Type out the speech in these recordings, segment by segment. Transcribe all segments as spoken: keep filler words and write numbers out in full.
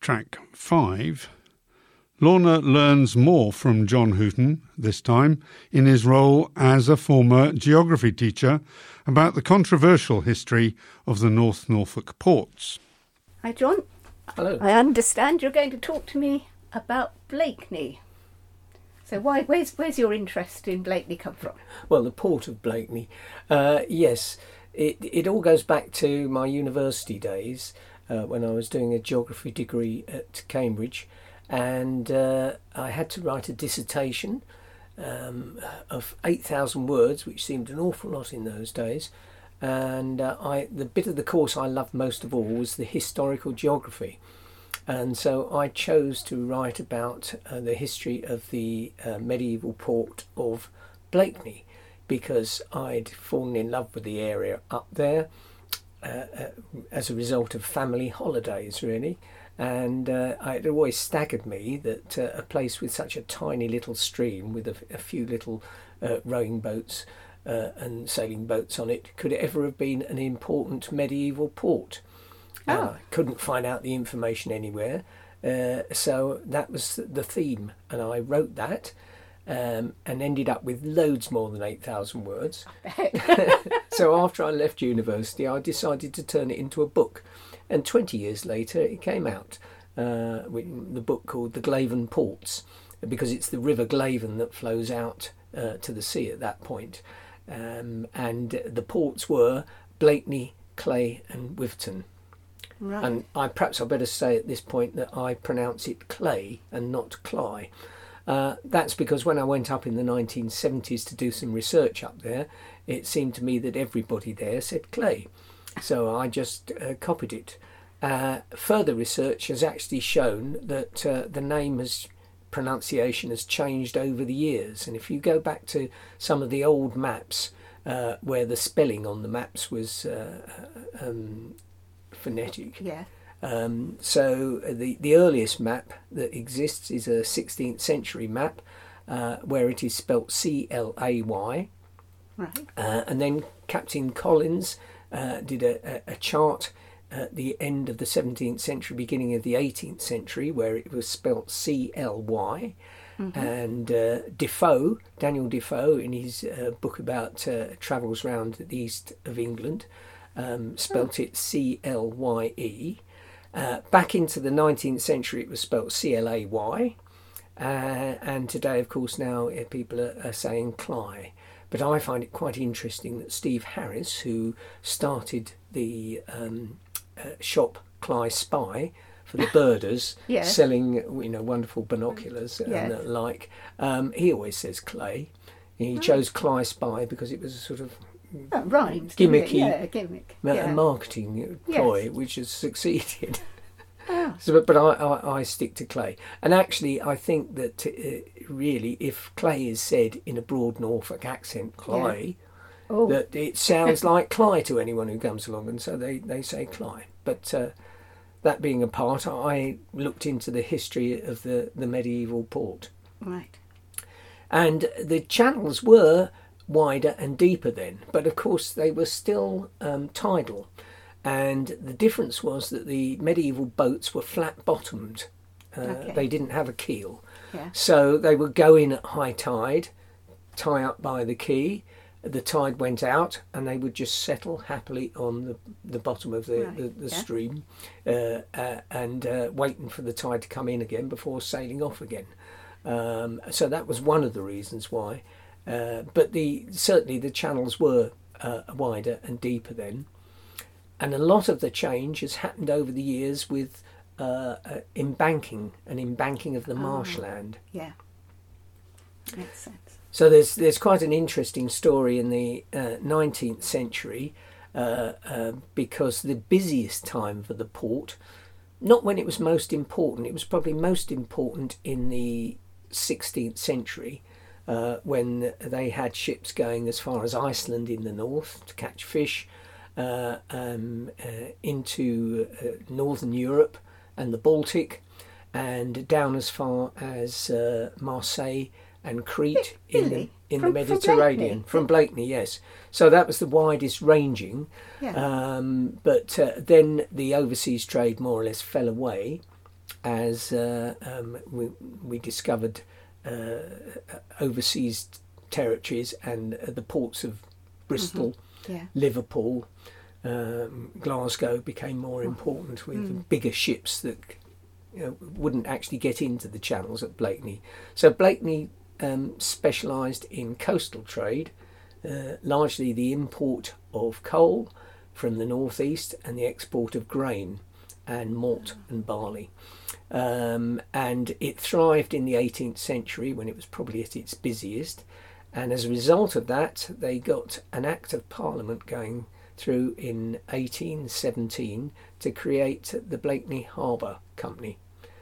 track five, Lorna learns more from John Hooton, this time in his role as a former geography teacher, about the controversial history of the North Norfolk ports. Hi, John. Hello. I understand you're going to talk to me about Blakeney. So why, where's, where's your interest in Blakeney come from? Well, the port of Blakeney. Uh, yes, it, it all goes back to my university days uh, when I was doing a geography degree at Cambridge. And uh, I had to write a dissertation um, of eight thousand words, which seemed an awful lot in those days. And uh, I, the bit of the course I loved most of all was the historical geography. And so I chose to write about uh, the history of the uh, medieval port of Blakeney, because I'd fallen in love with the area up there uh, uh, as a result of family holidays, really. And uh, it always staggered me that uh, a place with such a tiny little stream with a, a few little uh, rowing boats uh, and sailing boats on it could ever have been an important medieval port. I oh. uh, couldn't find out the information anywhere, uh, so that was the theme, and I wrote that um, and ended up with loads more than eight thousand words. So after I left university, I decided to turn it into a book. And twenty years later, it came out, uh, with the book called The Glaven Ports, because it's the River Glaven that flows out uh, to the sea at that point. Um, and the ports were Blakeney, Clay and Witherton. Right. And I perhaps I better say at this point that I pronounce it Clay and not Cly. Uh, that's because when I went up in the nineteen seventies to do some research up there, it seemed to me that everybody there said Clay. So I just uh, copied it. Uh, further research has actually shown that uh, the name has pronunciation has changed over the years. And if you go back to some of the old maps uh, where the spelling on the maps was uh, um, phonetic. Yeah. Um, so the, the earliest map that exists is a sixteenth century map uh, where it is spelt C L A Y. Right. Uh, and then Captain Collins Uh, did a, a, a chart at the end of the seventeenth century, beginning of the eighteenth century, where it was spelt C L Y. Mm-hmm. And uh, Defoe, Daniel Defoe, in his uh, book about uh, travels around the east of England, um, spelt oh. it C L Y E. Uh, back into the nineteenth century, it was spelt C L A Y. Uh, and today, of course, now uh, people are, are saying Cly. But I find it quite interesting that Steve Harris, who started the um, uh, shop Cly Spy for the birders, yes. selling you know wonderful binoculars yes. and the like, um, he always says Clay. He chose Cly Spy because it was a sort of oh, rhymes, gimmicky yeah, gimmick. uh, yeah. marketing ploy, yes. which has succeeded. Oh. So, but but I, I, I stick to Clay. And actually, I think that uh, really, if Clay is said in a broad Norfolk accent, Clay, yeah. oh. that it sounds like Cly to anyone who comes along, and so they, they say Cly. But uh, that being apart, I looked into the history of the, the medieval port. Right. And the channels were wider and deeper then, but of course they were still um, tidal. And the difference was that the medieval boats were flat-bottomed. Uh, okay. They didn't have a keel. Yeah. So they would go in at high tide, tie up by the quay, the tide went out, and they would just settle happily on the, the bottom of the, right. the, the yeah. stream uh, uh, and uh, waiting for the tide to come in again before sailing off again. Um, so that was one of the reasons why. Uh, but the certainly the channels were uh, wider and deeper then. And a lot of the change has happened over the years with uh, uh, embanking, an embanking of the oh, marshland. Yeah, makes sense. So there's there's quite an interesting story in the uh, nineteenth century uh, uh, because the busiest time for the port, not when it was most important, it was probably most important in the sixteenth century uh, when they had ships going as far as Iceland in the north to catch fish. Uh, um, uh, into uh, northern Europe and the Baltic, and down as far as uh, Marseille and Crete really? in the in from, the Mediterranean. From Blakeney. From Blakeney, yes. So that was the widest ranging. Yeah. Um, but uh, then the overseas trade more or less fell away, as uh, um, we, we discovered uh, overseas territories, and uh, the ports of Bristol, Mm-hmm. Yeah. Liverpool, um, Glasgow became more important with Mm. bigger ships that you know, wouldn't actually get into the channels at Blakeney. So Blakeney um, specialised in coastal trade, uh, largely the import of coal from the northeast and the export of grain and malt and barley. Um, and it thrived in the eighteenth century when it was probably at its busiest. And as a result of that, they got an Act of Parliament going through in eighteen seventeen to create the Blakeney Harbour Company.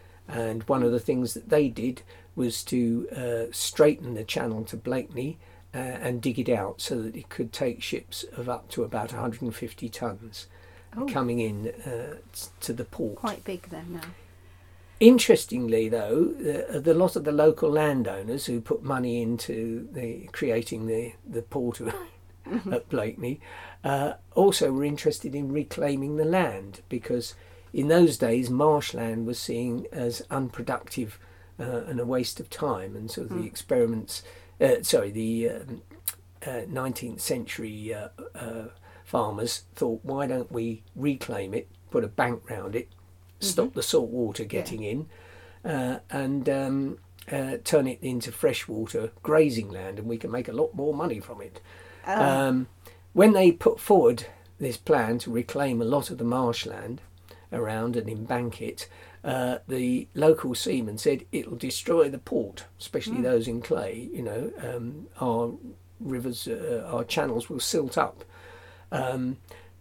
And one of the things that they did was to uh, straighten the channel to Blakeney uh, and dig it out so that it could take ships of up to about one hundred fifty tonnes Oh. coming in uh, to the port. Quite big then now. Interestingly, though, the, the lot of the local landowners who put money into the creating the the port of, at Blakeney uh, also were interested in reclaiming the land, because in those days marshland was seen as unproductive uh, and a waste of time, and so Mm. the experiments, uh, sorry, the um, uh, nineteenth century uh, uh, farmers thought, why don't we reclaim it, put a bank round it, stop Mm-hmm. the salt water getting in, uh, and um, uh, turn it into freshwater grazing land, and we can make a lot more money from it. Oh. Um, when they put forward this plan to reclaim a lot of the marshland around and embank it, uh, the local seamen said it'll destroy the port, especially Mm. those in clay. You know, um, our rivers, uh, our channels will silt up. Um,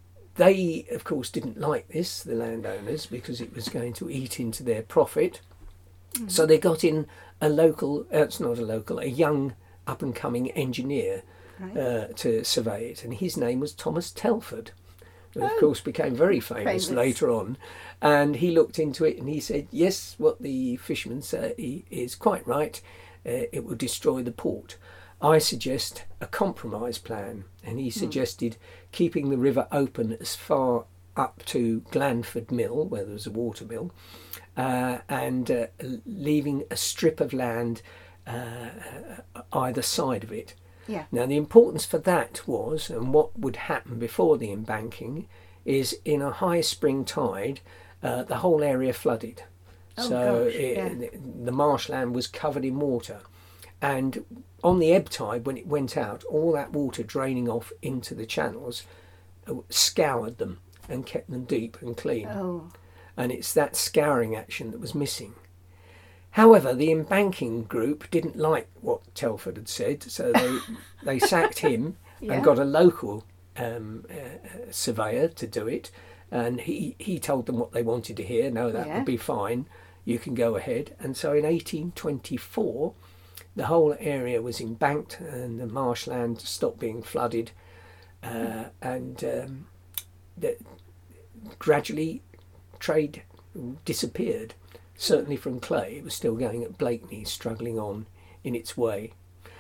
They, of course, didn't like this, the landowners, because it was going to eat into their profit. Mm. So they got in a local, uh, it's not a local, a young up-and-coming engineer Right. uh, to survey it. And his name was Thomas Telford, who, of Oh. course, became very famous, Famous. later on. And he looked into it and he said, yes, what the fishermen say is quite right. Uh, it will destroy the port. I suggest a compromise plan, and he suggested keeping the river open as far up to Glanford Mill, where there was a water mill, uh, and uh, leaving a strip of land uh, either side of it. Yeah. Now, the importance for that was, and what would happen before the embanking, is in a high spring tide, uh, the whole area flooded. Oh, so gosh, it, yeah. the, the marshland was covered in water. And on the ebb tide, when it went out, all that water draining off into the channels uh, scoured them and kept them deep and clean. Oh. And it's that scouring action that was missing. However, the embanking group didn't like what Telford had said, so they they sacked him Yeah. and got a local um, uh, surveyor to do it. And he, he told them what they wanted to hear. No, that Yeah. would be fine. You can go ahead. And so in eighteen twenty-four, the whole area was embanked and the marshland stopped being flooded. Uh, and um, the, gradually trade disappeared. Certainly from clay, it was still going at Blakeney, struggling on in its way.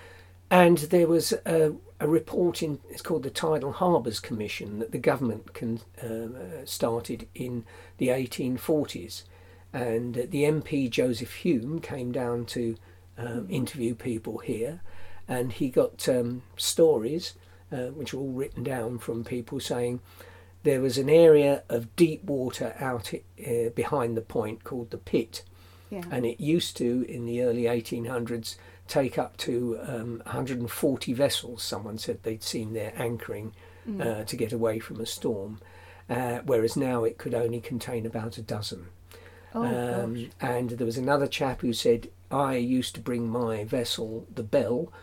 And there was a, a report in, it's called the Tidal Harbours Commission, that the government can, um, uh, started in the eighteen forties. And uh, the M P Joseph Hume came down to um, interview people here, and he got um, stories, uh, which were all written down from people saying there was an area of deep water out uh, behind the point called the Pit, Yeah. and it used to, in the early eighteen hundreds, take up to um, one hundred forty vessels. Someone said they'd seen there anchoring Mm. uh, to get away from a storm, uh, whereas now it could only contain about a dozen. Oh, Um, gosh. and there was another chap who said, I used to bring my vessel, the Bell,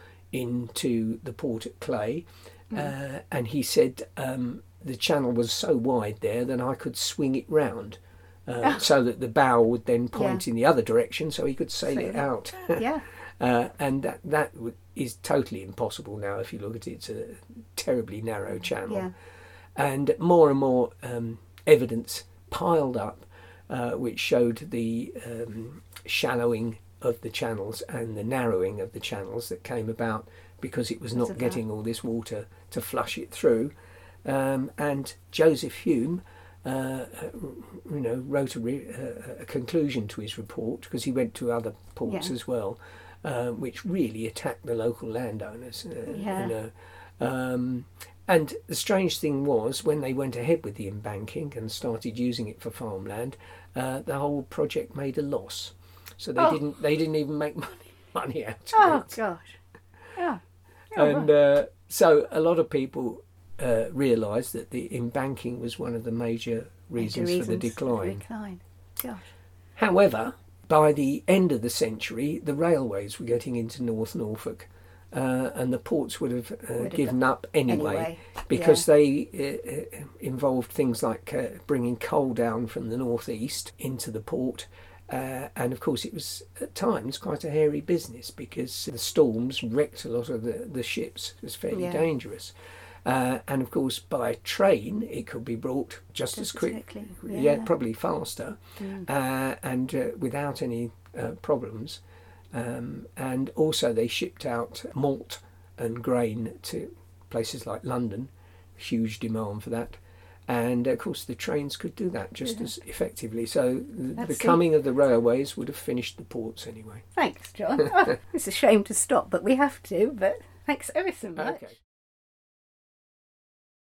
into the port at Clay, uh, and he said um, the channel was so wide there that I could swing it round, uh, so that the bow would then point Yeah. in the other direction, so he could sail Sail it it. out. Yeah. Uh, and that that w- is totally impossible now. If you look at it, it's a terribly narrow channel, Yeah. and more and more um, evidence piled up, uh, which showed the um, shallowing of the channels and the narrowing of the channels that came about because it was Because not of getting all this water to flush it through. Um, and Joseph Hume uh, you know, wrote a, re- a, a conclusion to his report, because he went to other ports Yeah. as well, uh, which really attacked the local landowners. Uh, Yeah. You know. Um, and the strange thing was, when they went ahead with the embanking and started using it for farmland, uh, the whole project made a loss. So they Oh. didn't they didn't even make money money out of Oh it. gosh. Yeah. Oh, And uh, so a lot of people uh, realised that the embanking was one of the major reasons, Major for the reasons for the decline. decline. Gosh. However, by the end of the century, the railways were getting into North Norfolk, uh, and the ports would have, uh, Would have given got- up anyway, anyway, because they uh, uh, involved things like uh, bringing coal down from the northeast into the port. Uh, and of course, it was at times quite a hairy business, because the storms wrecked a lot of the, the ships. It was fairly Yeah. dangerous. Uh, and of course, by train, it could be brought just, Just as as quick, quickly, yeah, yeah. probably faster, Mm. uh, and uh, without any uh, problems. Um, and also, they shipped out malt and grain to places like London, huge demand for that. And of course, the trains could do that just Yeah. as effectively. So the, That's the it. coming of the railways would have finished the ports anyway. Thanks, John. Oh, it's a shame to stop, but we have to. But thanks ever so much. Okay.